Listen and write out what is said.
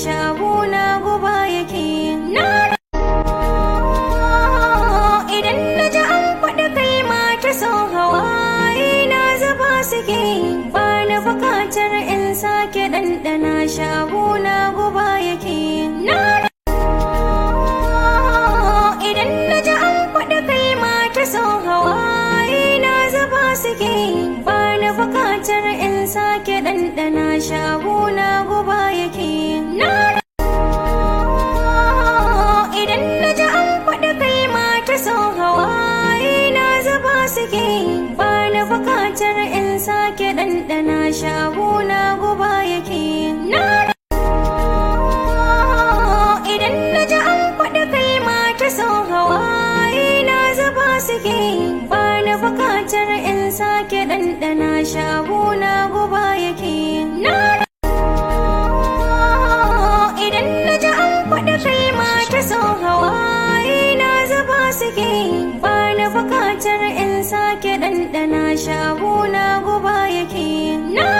shaguna guba yake. Idan na ji an faɗi kalma ta so hawaye na zuba suke, ba na bukatar in sake ɗanɗana shaguna guba yake. Idan na ji an faɗi kalma ta so hawaye na zuba suke, ba na bukatar in sake ɗanɗana shaguna guba yake. Idan na ji an faɗi kalma ta so hawaye na zuba suke, ba na bukatar in sake ɗanɗana shaguna guba yake. Idan na ji an faɗi kalma ta so hawaye na zuba suke, ba na bukatar in sake ɗanɗana shaguna guba yake. Idan na ji an faɗi kalma ta so hawaye na zuba suke, ba na bukatar in sake ɗanɗana shaguna guba yake.